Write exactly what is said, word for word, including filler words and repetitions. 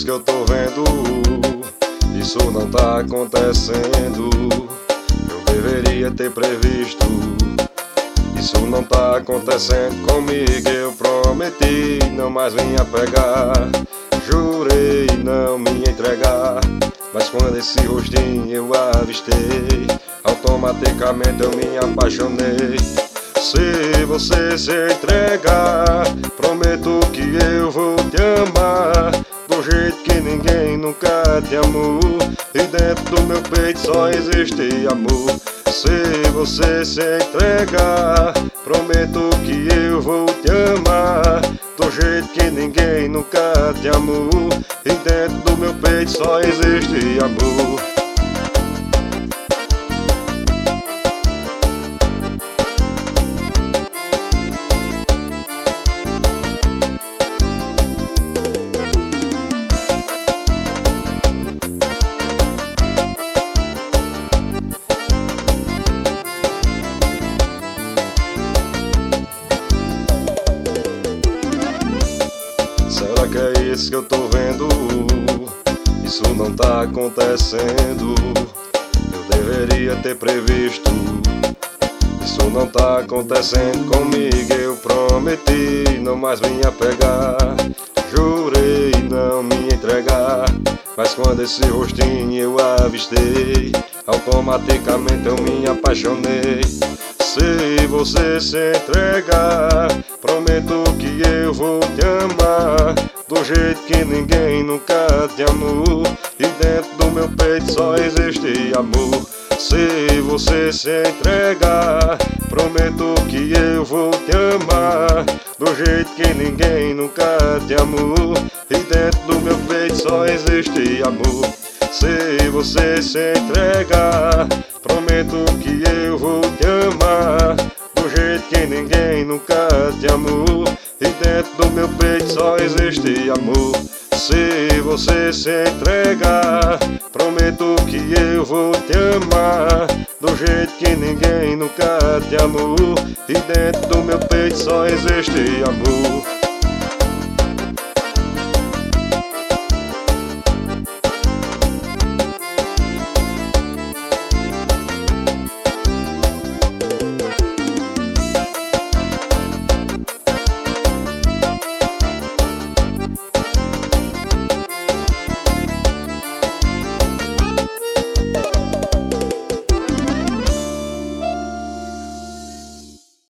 que eu tô vendo, isso não tá acontecendo. Eu deveria ter previsto, isso não tá acontecendo comigo. Eu prometi não mais vinha pegar, jurei não me entregar, mas quando esse rostinho eu avistei, automaticamente eu me apaixonei. Se você se entregar, prometo que eu vou te amar do jeito que ninguém nunca te amou, e dentro do meu peito só existe amor. Se você se entregar, prometo que eu vou te amar do jeito que ninguém nunca te amou, e dentro do meu peito só existe amor. Será que é isso que eu tô vendo? Isso não tá acontecendo. Eu deveria ter previsto, isso não tá acontecendo comigo. Eu prometi não mais vinha pegar, jurei não me entregar, mas quando esse rostinho eu avistei, automaticamente eu me apaixonei. Se você se entregar, prometo que eu vou te amar do jeito que ninguém nunca te amou, e dentro do meu peito só existe amor. Se você se entregar, prometo que eu vou te amar do jeito que ninguém nunca te amou, e dentro do meu peito só existe amor. Se você se entregar, prometo que eu vou te amar do jeito que ninguém nunca te amou, e dentro do meu peito só existe amor. Se você se entregar, prometo que eu vou te amar do jeito que ninguém nunca te amou, e dentro do meu peito só existe amor.